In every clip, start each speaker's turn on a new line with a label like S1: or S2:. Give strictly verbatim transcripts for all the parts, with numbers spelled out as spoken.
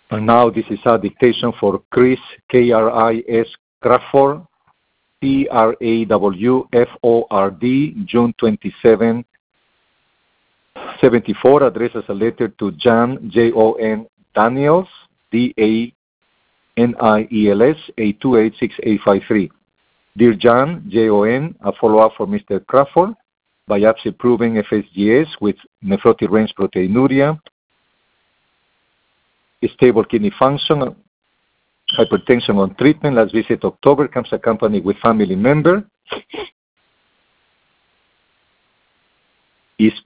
S1: And now this is a dictation for Chris, K R I S Crawford, C R A W F O R D, June twenty-seventh, seventy-four, addresses a letter to Jan, J O N Daniels, D A N I E L S, eight two eight six eight five three. Dear Jan, J O N, a follow-up for Mister Crawford, biopsy proving F S G S with nephrotic range proteinuria, stable kidney function, hypertension on treatment. Last visit October, comes accompanied with family member. Is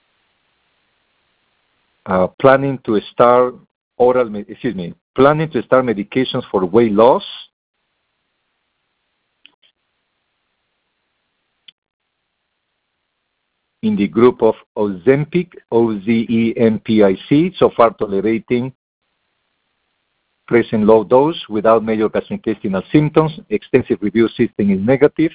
S1: uh, planning to start oral, excuse me, planning to start medications for weight loss. In the group of Ozempic, O Z E M P I C, so far tolerating present low dose without major gastrointestinal symptoms. Extensive review system is negative.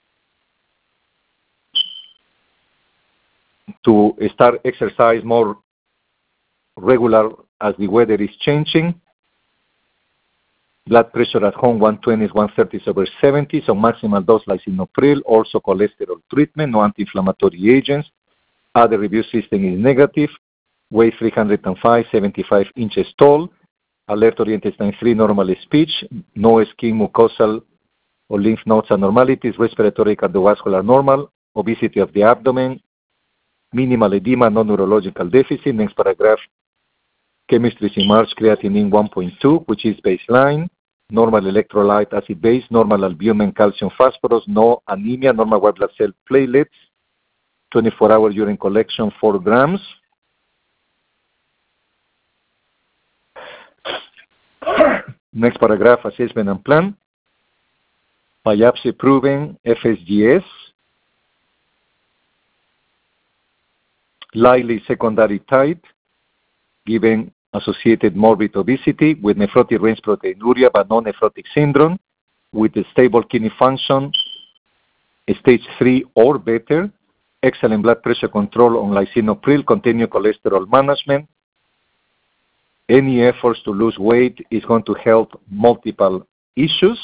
S1: To start exercise more regular as the weather is changing. Blood pressure at home one twenty is one thirty over seventy, so maximal dose lisinopril, also cholesterol treatment, no anti-inflammatory agents. Other review system is negative. Weight three hundred five, seventy-five inches tall. Alert oriented sign three, normal speech. No skin, mucosal, or lymph nodes abnormalities. Respiratory, cardiovascular normal. Obesity of the abdomen. Minimal edema, no neurological deficit. Next paragraph. Chemistry in March, creatinine one point two, which is baseline. Normal electrolyte, acid base. Normal albumin, calcium, phosphorus. No anemia. Normal white blood cell platelets. twenty-four hour urine collection, four grams. Next paragraph, assessment and plan. Biopsy proving F S G S. Likely secondary type, given associated morbid obesity with nephrotic range proteinuria but no nephrotic syndrome, with a stable kidney function, stage three or better, excellent blood pressure control on lisinopril, continued cholesterol management. Any efforts to lose weight is going to help multiple issues.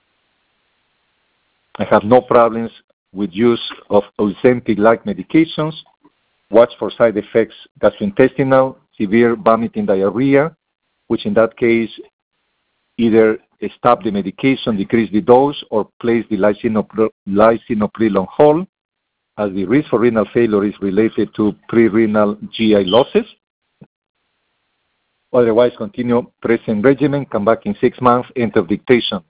S1: I have no problems with use of Ozempic-like medications. Watch for side effects, gastrointestinal, severe vomiting, diarrhea, which in that case either stop the medication, decrease the dose, or place the lisinopril, lisinopril on hold, as the risk for renal failure is related to pre-renal G I losses. Otherwise, continue present regimen, come back in six months, end of dictation.